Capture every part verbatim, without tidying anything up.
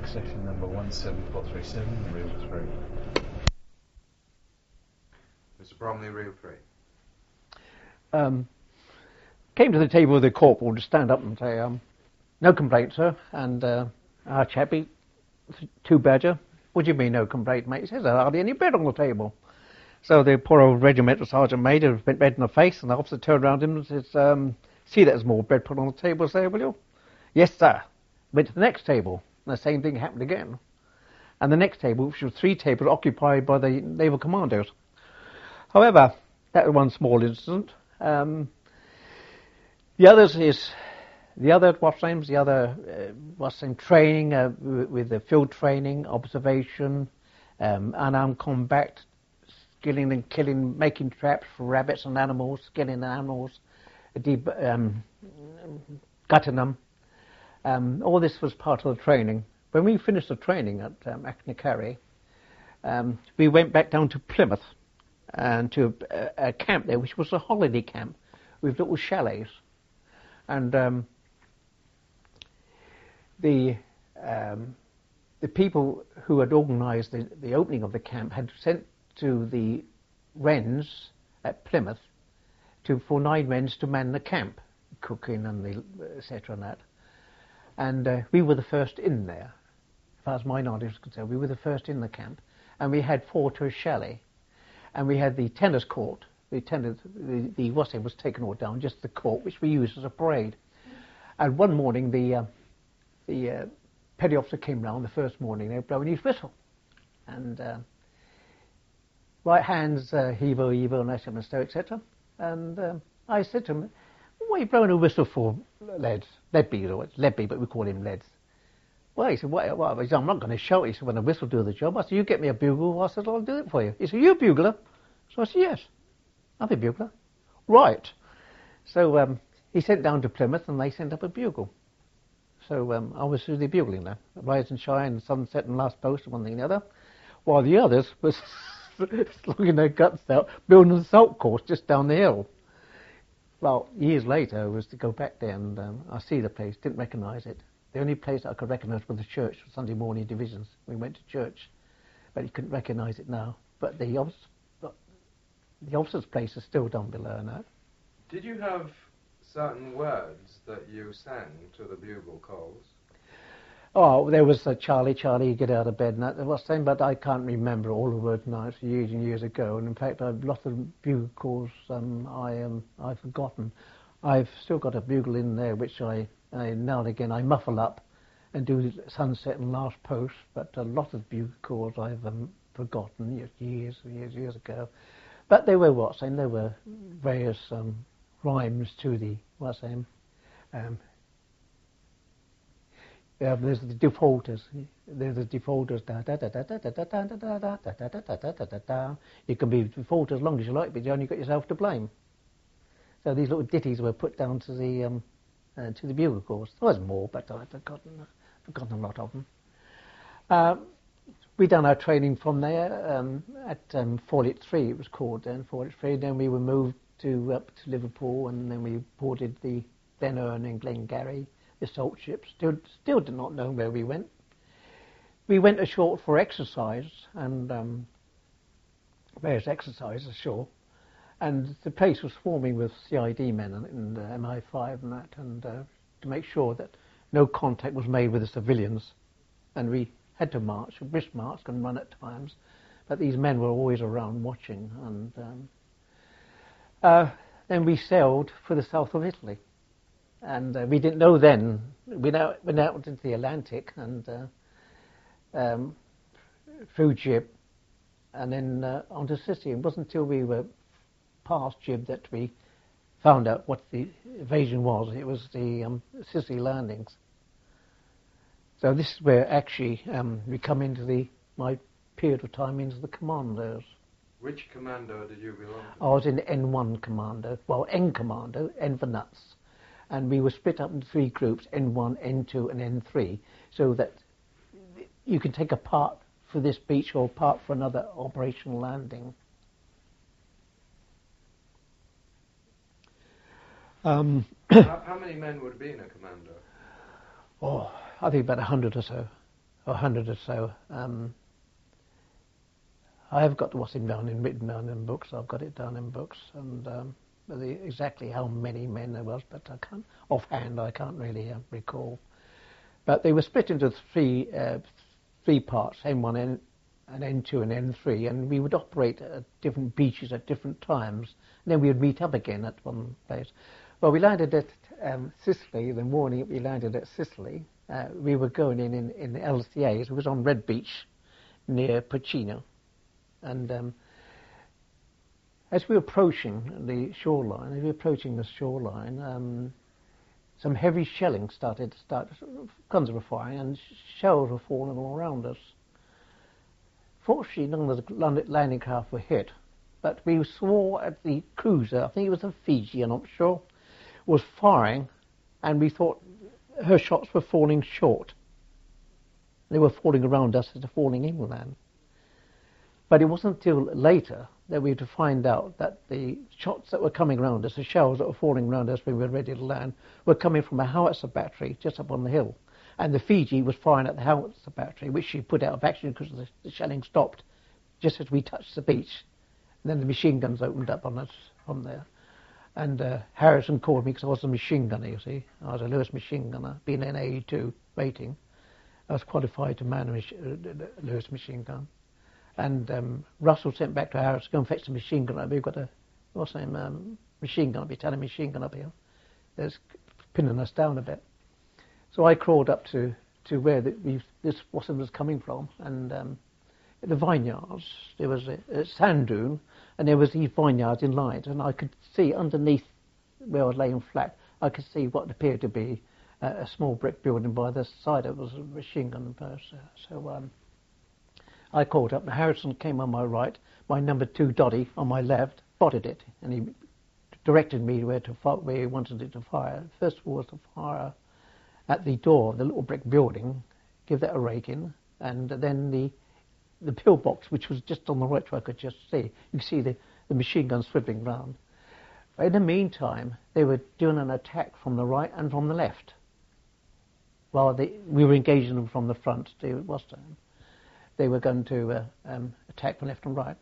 Work session number one seven four three seven, reel three. Mister Bromley, reel three. Um, came to the table with the corporal to stand up and say, um, no complaint, sir. And uh, our chappie, two badger, what do you mean no complaint, mate? He says, there's hardly any bread on the table. So the poor old regimental sergeant major went red in the face, and the officer turned around him and says, um, see there's more bread put on the table there, will you? Yes, sir. Went to the next table, and the same thing happened again. And the next table, which was three tables occupied by the naval commandos. However, that was one small incident. Um, the others is, the other, what's names, the other, uh, what's name, training, uh, with the field training, observation, um, unarmed combat, killing and killing, making traps for rabbits and animals, killing animals, deep, um, gutting them. Um, all this was part of the training. When we finished the training at um, Achnacarry, um, we went back down to Plymouth and to a, a camp there, which was a holiday camp with little chalets. And um, the um, the people who had organised the, the opening of the camp had sent to the Wrens at Plymouth to for nine Wrens to man the camp, cooking and the et cetera and that. And uh, we were the first in there, as far as my knowledge is concerned. We were the first in the camp, and we had four to a chalet, and we had the tennis court. The tennis, the, the what's it was taken all down, just the court, which we used as a parade. And one morning, the uh, the uh, petty officer came round the first morning. They were blowing his whistle, and uh, right hands, uh, heave-o, heave-o, and et cetera. And um, I said to him, "What are you blowing a whistle for, Leds? Ledby, or it's Ledby, but we call him Leds." Well, he said, what, what? He said, "I'm not going to shout." He said, "When a whistle do the job." I said, "You get me a bugle." I said, "I'll do it for you." He said, "You a bugler?" So I said, "Yes, I'm a bugler." Right. So um, he sent down to Plymouth, and they sent up a bugle. So um, I was through the bugling there, rise and shine, sunset and last post, and one thing and the other, while the others was slugging their guts out, building a salt course just down the hill. Well, years later, I was to go back there, and um, I see the place, didn't recognise it. The only place I could recognise was the church, Sunday morning divisions. We went to church, but you couldn't recognise it now. But the, office, the officer's place is still down below now. Did you have certain words that you sang to the bugle calls? Oh, there was a Charlie, Charlie, get out of bed, and that was saying, but I can't remember all the words now. It's years and years ago, and in fact, I've lots of bugle calls um, I um, I've forgotten. I've still got a bugle in there, which I, I now and again I muffle up and do sunset and last post, but a lot of bugle calls I've um, forgotten years and years, years ago. But they were what saying? There were various um, rhymes to the what's saying. Um, Yeah, there's the defaulters. There's the defaulters. Da da da da da da da da da da da da da da da da da. You can be default as long as you like, but you only got yourself to blame. So these little ditties were put down to the um, uh, to the bugle calls. There was more, but I've forgotten forgotten a lot of them. Uh, we done our training from there um, at um, Fawley three. It was called then Fawley three. Then we were moved to up to Liverpool, and then we boarded the Ben Ern and Glengarry. The salt ships, still, still did not know where we went. We went ashore for exercise and um, various exercises ashore, and the place was swarming with C I D men and, and uh, M I five and that, and uh, to make sure that no contact was made with the civilians, and we had to march, brisk march and run at times, but these men were always around watching, and um, uh, then we sailed for the south of Italy. And uh, we didn't know then. We now went out into the Atlantic and uh, um, through Gib, and then uh, onto Sicily. It wasn't until we were past Gib that we found out what the invasion was. It was the um, Sicily landings. So this is where actually um, we come into the my period of time into the commandos. Which commando did you belong to? I was in N one commando. Well, N commando, N for nuts. And we were split up into three groups, N one, N two, and N three, so that you can take a part for this beach or part for another operational landing. Um, how, how many men would be in a commando? Oh, I think about a hundred or so. a hundred or so. Um, I have got what's in down in written down in books. I've got it down in books, and um, the, exactly how many men there was, but I can't offhand. I can't really uh, recall. But they were split into three uh, three parts: N one, N, and N two, and N three, and we would operate at different beaches at different times. And then we would meet up again at one place. Well, we landed at um, Sicily. The morning we landed at Sicily, uh, we were going in in, in the L C As. It was on Red Beach near Pacino. And um, as we were approaching the shoreline, as we were approaching the shoreline, um, some heavy shelling started to start, guns were firing, and shells were falling all around us. Fortunately, none of the landing craft were hit, but we saw at the cruiser, I think it was the Fiji, I'm not sure, was firing, and we thought her shots were falling short. They were falling around us as they're falling inland. But it wasn't until later that we had to find out that the shots that were coming around us, the shells that were falling around us when we were ready to land, were coming from a howitzer battery just up on the hill. And the Fiji was firing at the howitzer battery, which she put out of action because the, the shelling stopped just as we touched the beach. And then the machine guns opened up on us from there. And uh, Harrison called me because I was a machine gunner, you see. I was a Lewis machine gunner, being an A E two rating. I was qualified to man a mach- uh, Lewis machine gun. And um, Russell sent back to Harris to go and fetch the machine gun. We've got a, what's the name, um, machine gun, Italian machine gun up here. That's pinning us down a bit. So I crawled up to, to where the, we, this Watson was coming from, and um, in the vineyards, there was a, a sand dune, and there was these vineyards in lines, and I could see underneath where I was laying flat, I could see what appeared to be a, a small brick building by the side. It was a machine gun post. So um, I called up, and Harrison came on my right, my number two Doddy on my left, spotted it, and he directed me where to fire, where he wanted it to fire. First of all was to fire at the door of the little brick building, give that a rake in, and then the the pillbox, which was just on the right, where I could just see. You could see the, the machine gun swiveling round. But in the meantime, they were doing an attack from the right and from the left, while they, we were engaging them from the front to Boston. They were going to uh, um, attack from left and right.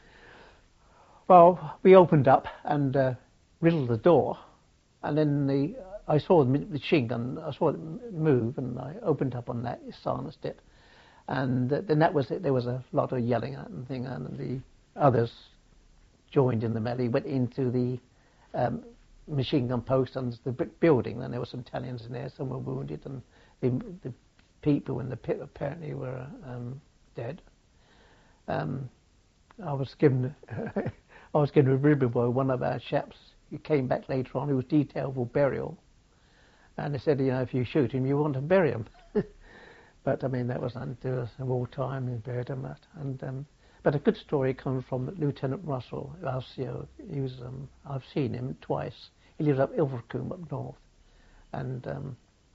Well, we opened up and uh, riddled the door, and then the I saw the machine gun, I saw it move, and I opened up on that, silenced it. And uh, then that was it. There was a lot of yelling and thing, and the others joined in the melee, went into the um, machine gun post and the brick building, and there were some Italians in there, some were wounded, and the, the people in the pit apparently were um, dead. Um, I was given, I was given a ribbon by one of our chaps. He came back later on, he was detailed for burial. And they said, you know, if you shoot him, you want to bury him. But, I mean, that was until a wartime, and buried him that. And, um, but a good story comes from Lieutenant Russell, our C O. He was, um, I've seen him twice. He lives up Ilfracombe up north. And um,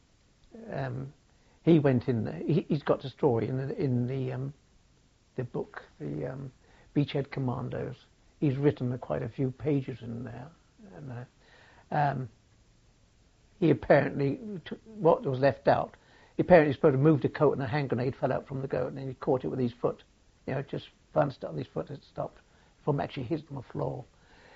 um, he went in, he, he's got a story in the, in the, um, the book, the um, Beachhead Commandos. He's written quite a few pages in there. And, uh, um, he apparently, took what was left out, he apparently supposed to move the coat, and a hand grenade fell out from the coat, and then he caught it with his foot. You know, just bounced on his foot, it stopped from actually hitting the floor.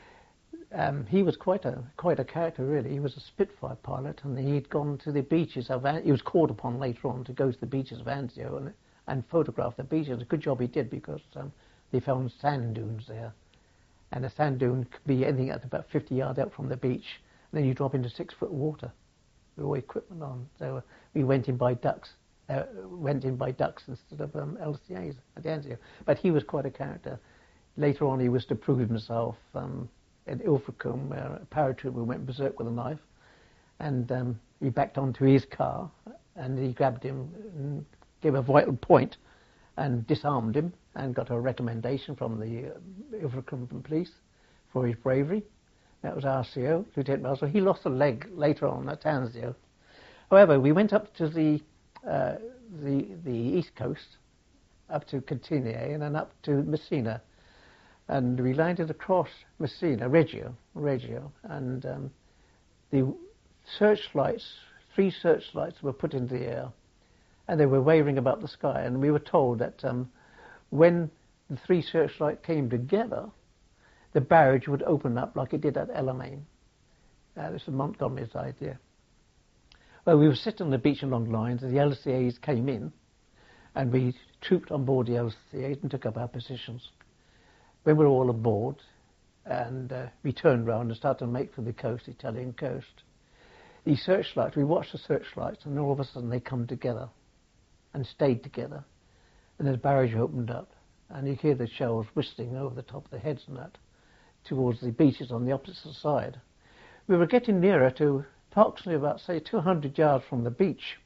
Um, he was quite a quite a character, really. He was a Spitfire pilot, and he'd gone to the beaches of, he was called upon later on to go to the beaches of Anzio and, and photograph the beaches. A good job he did, because um, they found sand dunes there. And a sand dune could be anything at about fifty yards out from the beach. And then you drop into six foot water with all equipment on. So uh, we went in by ducks, uh, went in by ducks instead of um, L C As at Anzio. But he was quite a character. Later on, he was to prove himself um, at Ilfracombe, where a paratrooper went berserk with a knife, and um, he backed onto his car, and he grabbed him and gave a vital point, and disarmed him, and got a recommendation from the uh, Ilfracombe police for his bravery. That was R C O, Lieutenant Russell. He lost a leg later on at Anzio. However, we went up to the uh, the the east coast, up to Catania, and then up to Messina, and we landed across Messina, Reggio, Reggio, and um, the searchlights, three searchlights were put into the air, and they were wavering about the sky. And we were told that um, when the three searchlights came together, the barrage would open up like it did at Alamein. Uh, this was Montgomery's idea. Well, we were sitting on the beach along lines, and the L C As came in, and we trooped on board the L C As and took up our positions. When we were all aboard, and uh, we turned round and started to make for the coast, the Italian coast, these searchlights, we watched the searchlights, and all of a sudden they come together and stayed together, and the barrage opened up, and you hear the shells whistling over the top of the heads and that towards the beaches on the opposite side. We were getting nearer to approximately about, say, two hundred yards from the beach.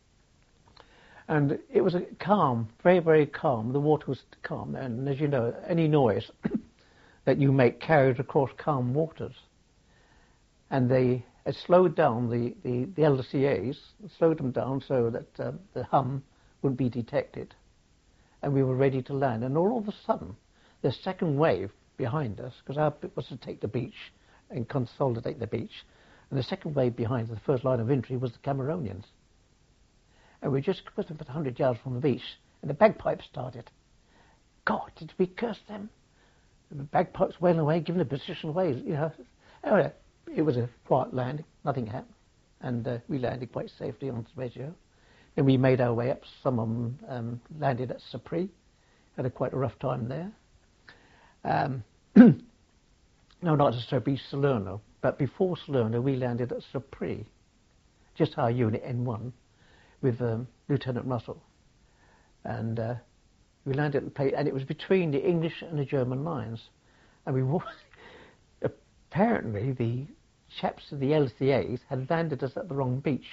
And it was a calm, very, very calm. The water was calm. And as you know, any noise that you make carries across calm waters. And they had slowed down the, the, the L C As, slowed them down so that uh, the hum wouldn't be detected. And we were ready to land. And all of a sudden, the second wave behind us, because our bit was to take the beach and consolidate the beach, and the second wave behind the first line of infantry was the Cameronians. And we just put about one hundred yards from the beach, and the bagpipes started. God, did we curse them? The bagpipes wailing away, giving the position away, you know. Anyway, it was a quiet landing, nothing happened, and uh, we landed quite safely on Reggio. Then we made our way up. Some of them um, landed at Sapri, had a quite a rough time there. Um, no, not at Sapri, Salerno. But before Salerno, we landed at Sapri, just our unit N one, with um, Lieutenant Russell. And uh, we landed at the place, and it was between the English and the German lines. And we walked, apparently the chaps of the L C As had landed us at the wrong beach.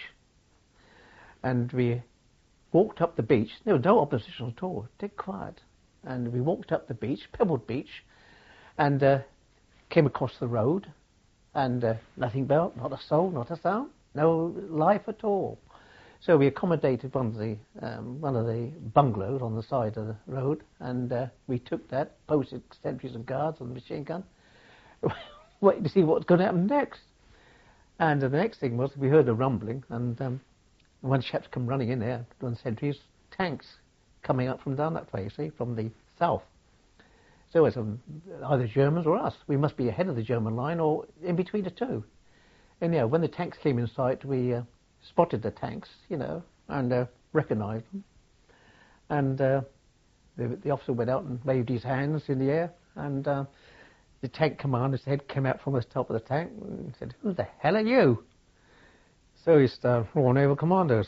And we walked up the beach. There was no opposition at all, dead quiet. And we walked up the beach, pebbled beach, and uh, came across the road. And uh, nothing about, not a soul, not a sound, no life at all. So we accommodated one of the um, one of the bungalows on the side of the road, and uh, we took that, posted sentries and guards on the machine gun, waiting to see what's going to happen next. And uh, the next thing was we heard a rumbling, and um, one chap's come running in there, doing sentries, tanks coming up from down that way, see, from the south. So it's um, either Germans or us. We must be ahead of the German line or in between the two. And yeah, when the tanks came in sight, we uh, spotted the tanks, you know, and uh, recognised them. And uh, the, the officer went out and waved his hands in the air, and uh, the tank commander's head came out from the top of the tank and said, "Who the hell are you?" So he started, "Royal Naval Commandos."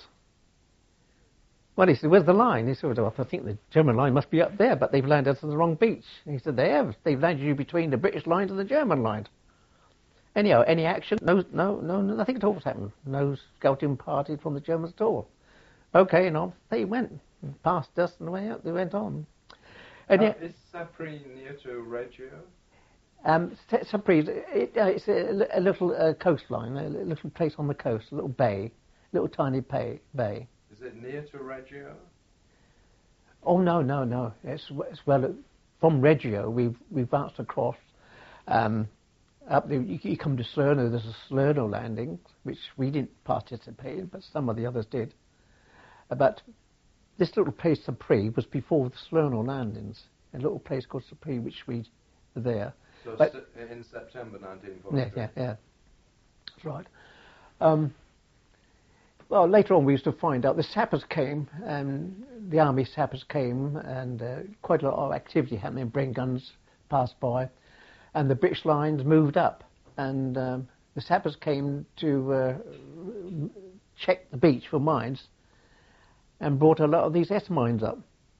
Well, he said, "Where's the line?" He said, "Well, I think the German line must be up there, but they've landed us on the wrong beach." And he said, "They have. They've landed you between the British line and the German line." Anyhow, any action? No, no, no, nothing at all has happened. No scouting party from the Germans at all. Okay, and off they went, past us, and away up they went on. And uh, yet, is Sapri near to Reggio? Um, Sapri, it, uh, it's a, a little uh, coastline, a little place on the coast, a little bay, little tiny bay. bay. Is it near to Reggio? Oh no, no, no. It's, it's well from Reggio. We've we've bounced across. Um, up there, you, you come to Salerno. There's a Salerno landing, which we didn't participate in, but some of the others did. Uh, but this little place, Sapri, was before the Salerno landings. A little place called Sapri, which we were there. So but, st- in September nineteen forty-three. Yeah, yeah, yeah. That's right. Um, well, later on we used to find out the sappers came, and the army sappers came, and uh, quite a lot of activity happening. Brain guns passed by, and the British lines moved up, and um, the sappers came to uh, check the beach for mines, and brought a lot of these S mines up.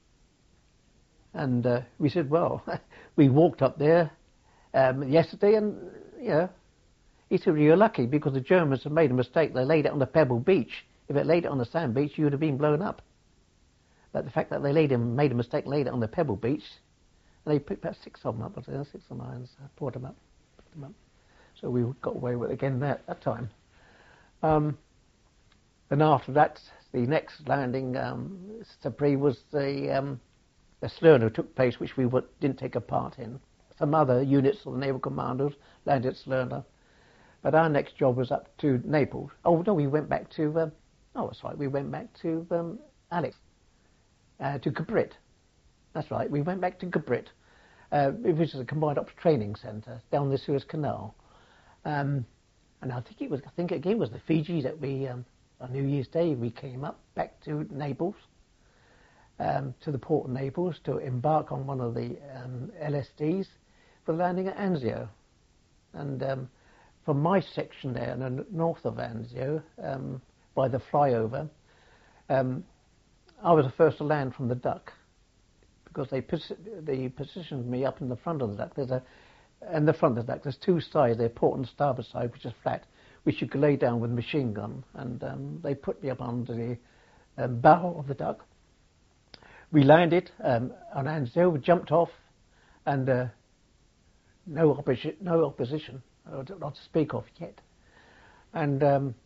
And uh, we said, well, we walked up there um, yesterday, and you know. He said, "You're lucky because the Germans have made a mistake. They laid it on the pebble beach. If it laid it on the sand beach, you would have been blown up. But the fact that they laid him, made a mistake and laid it on the pebble beach, and they picked about six of them up, wasn't there? Six or nine, so brought them up, picked them up. So we got away with it again that, that time. Um, and after that, the next landing, um, Sapri, was the, um, the Salerno took place, which we would, didn't take a part in. Some other units of the naval commandos landed at Salerno. But our next job was up to Naples. Oh, no, we went back to, um, oh, that's right, we went back to um, Alex, uh, to Gabrit. That's right, we went back to Gabrit, uh, which is a combined ops training centre down the Suez Canal. Um, and I think it was, I think again it was the Fiji that we, um, on New Year's Day, we came up back to Naples, um, to the port of Naples, to embark on one of the um, L S Ds for landing at Anzio. And um, from my section there, in the north of Anzio, um, by the flyover, um, I was the first to land from the duck, because they, posi they positioned me up in the front of the duck. There's a, in the front of the duck, there's two sides, the port and starboard side, which is flat, which you could lay down with a machine gun. And um, they put me up under the um, bow of the duck. We landed um, on Anzio, we jumped off, and uh, no, opposi no opposition, not to speak of yet. And um,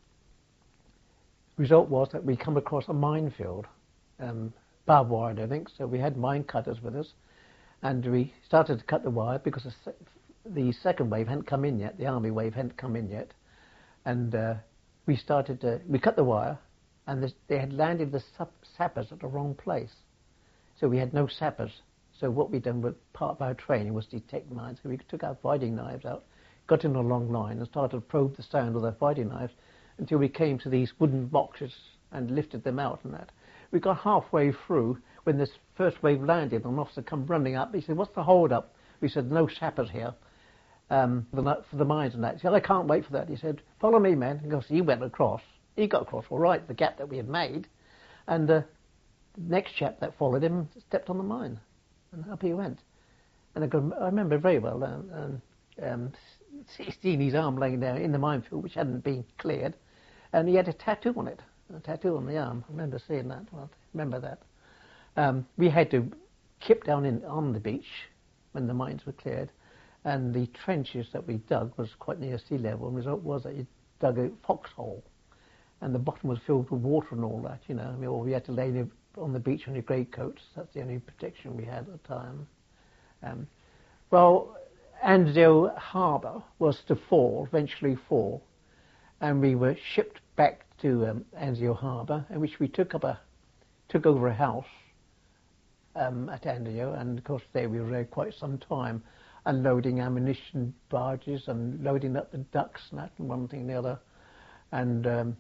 result was that we come across a minefield, um, barbed wire, I think, so we had mine cutters with us, and we started to cut the wire because the, se the second wave hadn't come in yet, the army wave hadn't come in yet, and uh, we started to, we cut the wire, and this, they had landed the sappers at the wrong place, so we had no sappers. So what we done with part of our training was detect mines, so we took our fighting knives out, got in a long line and started to probe the sound of their fighting knives until we came to these wooden boxes and lifted them out and that. We got halfway through when this first wave landed, and an officer come running up. He said, "What's the hold up?" We said, "No sappers here um, for, the, for the mines and that." He said, "I can't wait for that." He said, "Follow me, man." And so he went across. He got across all right, the gap that we had made. And uh, the next chap that followed him stepped on the mine. And up he went. And I, could, I remember very well um, um, um, seeing his arm laying there in the minefield, which hadn't been cleared. And he had a tattoo on it, a tattoo on the arm. I remember seeing that. Well, I remember that. Um, we had to kip down in, on the beach when the mines were cleared. And the trenches that we dug was quite near sea level. And the result was that you dug a foxhole. And the bottom was filled with water and all that, you know. I mean, or we had to lay on the beach on your greatcoats. That's the only protection we had at the time. Um, well, Anzio Harbour was to fall, eventually fall, and we were shipped back to um, Anzio Harbour, in which we took up a, took over a house um, at Anzio, and of course there we were there quite some time, unloading ammunition barges and loading up the ducks and that and one thing and the other, and um,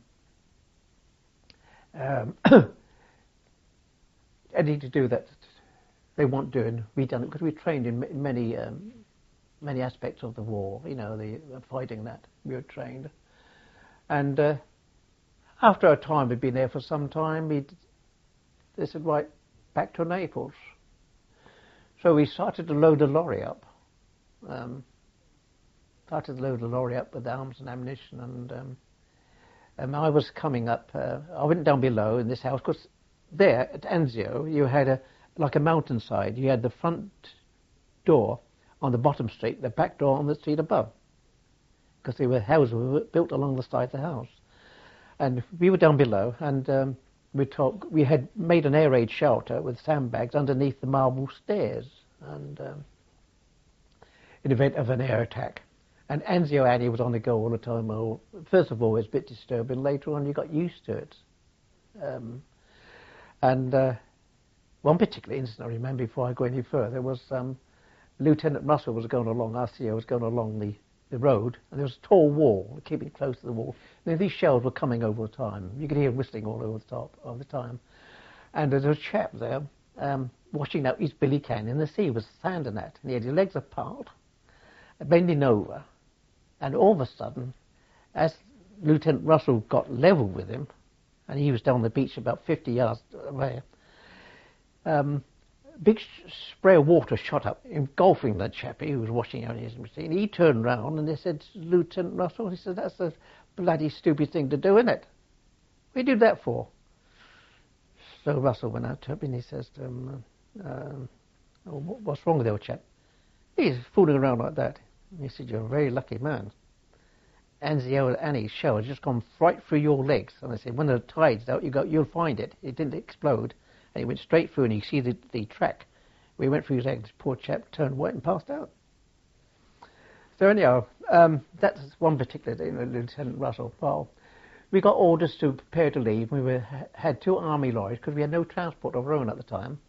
um, anything to do that they weren't doing, we done it because we trained in many um, many aspects of the war. You know, the uh, fighting that we were trained, and uh, after a time we'd been there for some time, we they said right back to Naples. So we started to load the lorry up. Um, started to load the lorry up with arms and ammunition, and um, um, I was coming up. Uh, I went down below in this house because there at Anzio you had a like a mountainside. You had the front door on the bottom street, the back door on the street above, because they were houses were built along the side of the house. And we were down below, and um, we talk, we had made an air raid shelter with sandbags underneath the marble stairs, and um, in event of an air attack. And Anzio Annie was on the go all the time. Well, first of all, it was a bit disturbing. Later on, you got used to it. Um, and uh, one particular incident I remember before I go any further was um, Lieutenant Russell was going along, R C O was going along the, the road, and there was a tall wall, keeping close to the wall. And these shells were coming over the time. You could hear whistling all over the top all the time. And there was a chap there um, washing out his billy can in the sea with sand and that. And he had his legs apart, bending over. And all of a sudden, as Lieutenant Russell got level with him, and he was down the beach about fifty yards away, um, a big spray of water shot up, engulfing that chappie who was washing out his machine. He turned round and they said, "Lieutenant Russell," he said, "that's a bloody stupid thing to do, isn't it? What do you do that for?" So Russell went out to him and he says to him, um, oh, "What's wrong with the old chap?" "He's fooling around like that." And he said, "You're a very lucky man. Anzio Annie's shell has just gone right through your legs." And I said, "When the tide's out, you go, you'll find it. It didn't explode. And it went straight through, and you see the, the track. We went through his legs. Poor chap turned white and passed out." So anyhow, um, that's one particular thing, Lieutenant Russell. Well, we got orders to prepare to leave. We were, had two army lorries because we had no transport of our own at the time.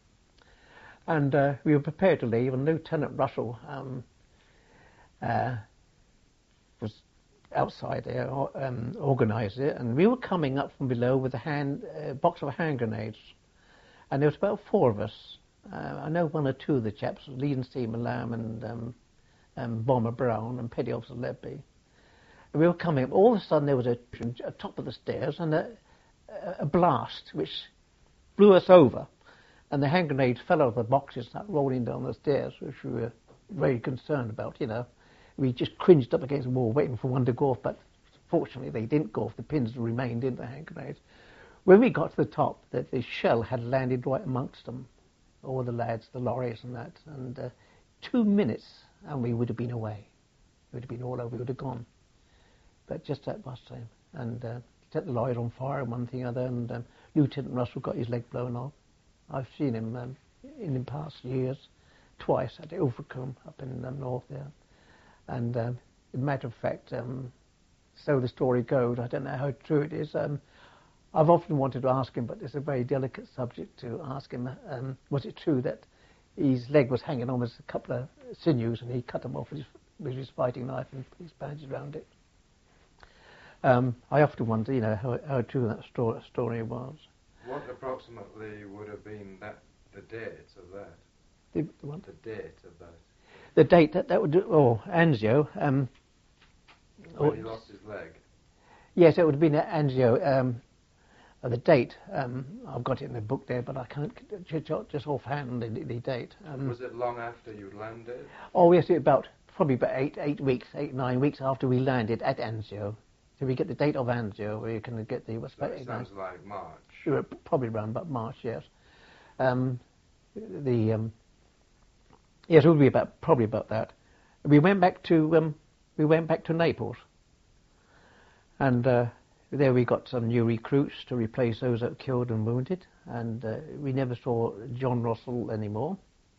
And uh, we were prepared to leave, and Lieutenant Russell um, uh, was outside there, um, organised it, and we were coming up from below with a hand, uh, box of hand grenades. And there was about four of us. Uh, I know one or two of the chaps, Leading Steamer Lamb and um, um, Bomber Brown and Petty Officer Ledby. We were coming up. All of a sudden there was a, a top of the stairs and a, a blast which blew us over. And the hand grenades fell out of the boxes, started rolling down the stairs, which we were very concerned about, you know. We just cringed up against the wall waiting for one to go off, but fortunately they didn't go off. The pins remained in the hand grenades. When we got to the top, the, the shell had landed right amongst them, all the lads, the lorries and that. And uh, two minutes and we would have been away. It would have been all over, we would have gone. But just that last time. And uh, set the lorries on fire and one thing or other, and um, Lieutenant Russell got his leg blown off. I've seen him um, in the past years, twice at Ilfracombe up in the north there. And um, as a matter of fact, um, so the story goes, I don't know how true it is. Um, I've often wanted to ask him, but it's a very delicate subject to ask him. Um, was it true that his leg was hanging on with a couple of sinews and he cut them off with his, with his fighting knife and put his bandage around it? Um, I often wonder, you know, how, how true that sto story was. What approximately would have been that the date of that? The, the what? The date of that. The date that that would do, oh, Anzio. Um, when oh, he lost his leg. Yes, it would have been at Anzio. Um, uh, the date, um, I've got it in the book there, but I can't just offhand the, the date. Um, was it long after you landed? Oh yes, about probably about eight eight weeks, eight nine weeks after we landed at Anzio. So we get the date of Anzio, where you can get the what's so it sounds like March. Sure, probably around about March, yes. Um, the um, yes, it would be about probably about that. We went back to um, we went back to Naples, and uh, there we got some new recruits to replace those that were killed and wounded, and uh, we never saw John Russell anymore.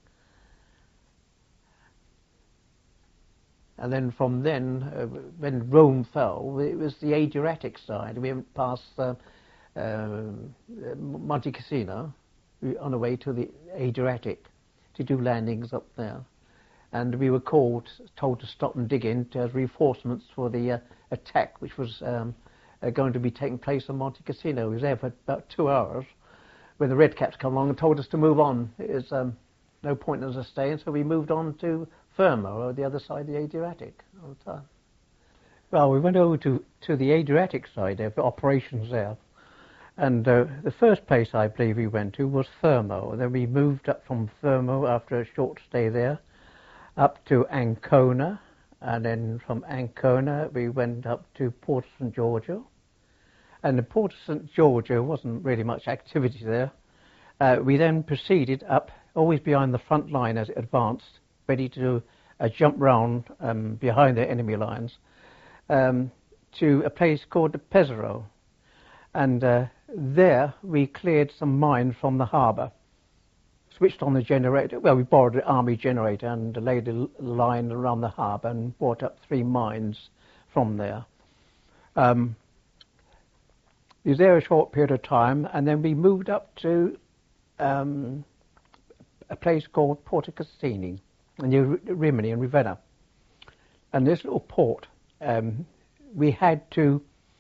And then from then, uh, when Rome fell, it was the Adriatic side. We went past uh, uh, Monte Cassino on the way to the Adriatic to do landings up there. And we were called, told to stop and dig in as reinforcements for the uh, attack, which was um, uh, going to be taking place on Monte Cassino. We were there for about two hours when the Red Caps come along and told us to move on. It was um, no point in us staying, so we moved on to Fermo, or the other side of the Adriatic. On time. Well, we went over to, to the Adriatic side there for operations there. And uh, the first place I believe we went to was Fermo. Then we moved up from Fermo after a short stay there, up to Ancona. And then from Ancona we went up to Porto Saint Giorgio. And in Porto Saint Giorgio wasn't really much activity there. Uh, we then proceeded up, always behind the front line as it advanced, ready to uh, jump round um, behind the enemy lines, um, to a place called Pesaro. And uh, there we cleared some mines from the harbour, switched on the generator. Well, we borrowed an army generator and laid a line around the harbour and brought up three mines from there. Um, we was there a short period of time, and then we moved up to um, a place called Porto Cassini, near Rimini and Ravenna. And this little port, um, we had to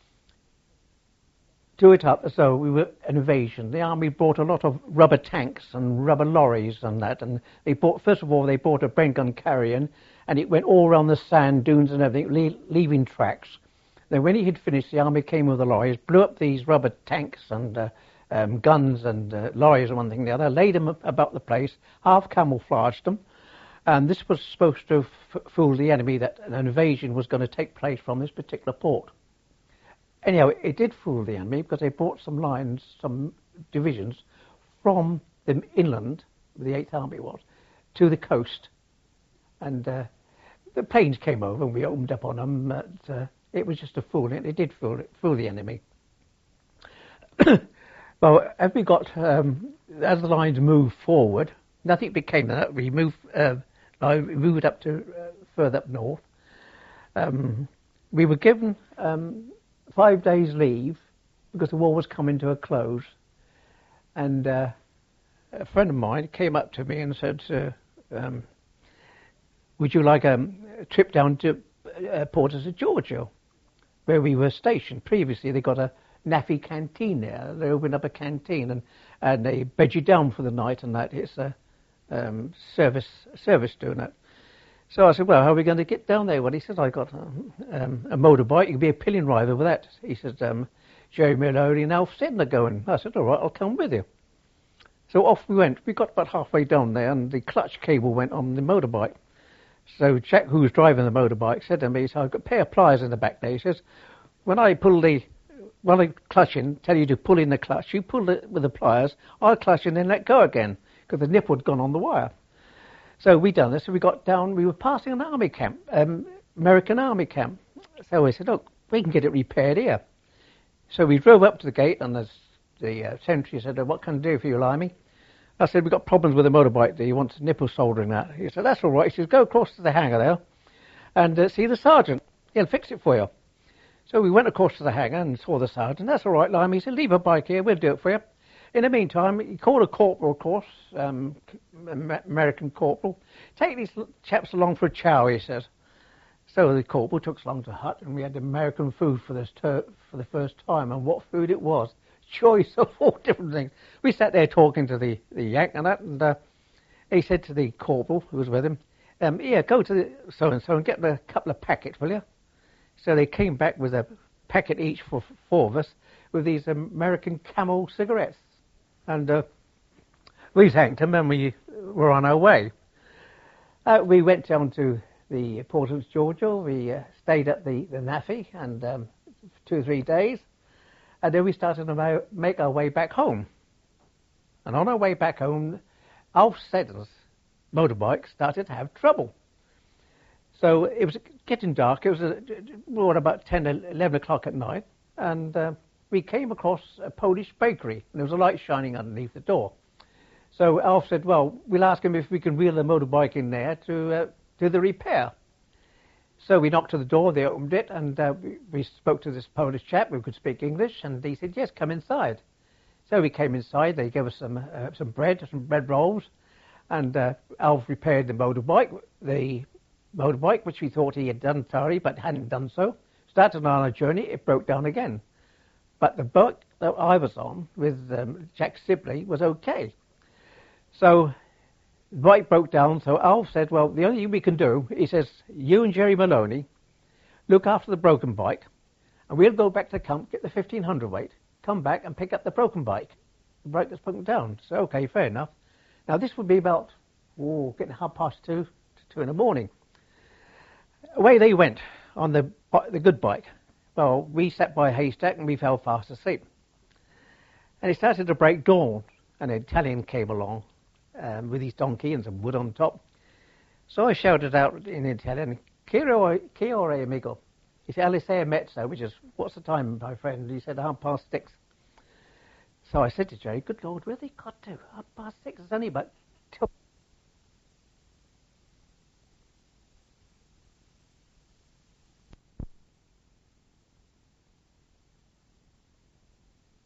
do it up as though we were an invasion. The army brought a lot of rubber tanks and rubber lorries and that, and they bought, first of all, they bought a Bren gun carrier, and it went all around the sand dunes and everything, le leaving tracks. Then when he had finished, the army came with the lorries, blew up these rubber tanks and uh, um, guns and uh, lorries and one thing and the other, laid them about the place, half camouflaged them. And this was supposed to f fool the enemy that an invasion was going to take place from this particular port. Anyhow, it did fool the enemy because they brought some lines, some divisions from the inland, where the eighth Army was, to the coast. And uh, the planes came over and we opened up on them. But, uh, it was just a fool. It, it did fool, fool the enemy. Well, as we got, um, as the lines moved forward, nothing became that. We moved, uh, we moved up to uh, further up north. Um, we were given um, five days leave because the war was coming to a close. And uh, a friend of mine came up to me and said, uh, um, would you like a, a trip down to uh, Porters of Georgia, where we were stationed previously? They got a Naffy canteen there. They opened up a canteen and, and they bed you down for the night and that. It's a um, service service doing that. So I said, well, how are we going to get down there? Well, he said, I got a, um, a motorbike. You can be a pillion driver with that. He said, um, Jerry Maloney and Alf Seddon are going. I said, all right, I'll come with you. So off we went. We got about halfway down there and the clutch cable went on the motorbike. So Jack, who was driving the motorbike, said to me, so I've got a pair of pliers in the back there. He says, when I pull the, when I clutch in, tell you to pull in the clutch, you pull it with the pliers, I'll clutch and then let go again, because the nipple had gone on the wire. So we done this, so we got down, we were passing an army camp, um, American army camp. So we said, look, we can get it repaired here. So we drove up to the gate, and the, the uh, sentry said, oh, what can I do for you, Limey? I said, we've got problems with the motorbike. Do you want nipple soldering that? He said, that's all right. He says, go across to the hangar there and uh, see the sergeant. He'll fix it for you. So we went across to the hangar and saw the sergeant. That's all right, Limey. He said, leave a bike here. We'll do it for you. In the meantime, he called a corporal, of course, um, American corporal. Take these chaps along for a chow, he says. So the corporal took us along to the hut, and we had American food for, this ter- for the first time. And what food it was. Choice of all different things. We sat there talking to the, the Yank and that, and uh, he said to the corporal who was with him, um, yeah, go to the so-and-so and get a couple of packets, will you? So they came back with a packet each for four of us with these American Camel cigarettes. And uh, we thanked them and we were on our way. Uh, we went down to the Port of Georgia. We uh, stayed at the, the Naffy and um, two or three days. And then we started to make our way back home. And on our way back home, Alf Seddon's motorbike started to have trouble. So it was getting dark. It was uh, what, about ten, eleven o'clock at night. And uh, we came across a Polish bakery. And there was a light shining underneath the door. So Alf said, well, we'll ask him if we can wheel the motorbike in there to uh, do the repair. So we knocked to the door, they opened it, and uh, we, we spoke to this Polish chap who could speak English, and he said, yes, come inside. So we came inside, they gave us some uh, some bread, some bread rolls, and uh, Alf repaired the motorbike, the motorbike, which we thought he had done thoroughly, but hadn't done so. Started on our journey, it broke down again. But the bike that I was on, with um, Jack Sibley, was okay. So the bike broke down, so Alf said, well, the only thing we can do, he says, you and Jerry Maloney look after the broken bike, and we'll go back to the camp, get the fifteen hundred weight, come back and pick up the broken bike, the bike that's broken down. So, okay, fair enough. Now, this would be about, oh, getting half past two to two in the morning. Away they went on the, the good bike. Well, we sat by a haystack and we fell fast asleep. And it started to break dawn, and an Italian came along. Um, with his donkey and some wood on top. So I shouted out in Italian, Che ore, amigo? He said, alle sei mezzo, which is, what's the time, my friend? He said, half past six. So I said to Jerry, good Lord, where have they got to? Half past six, it's only about till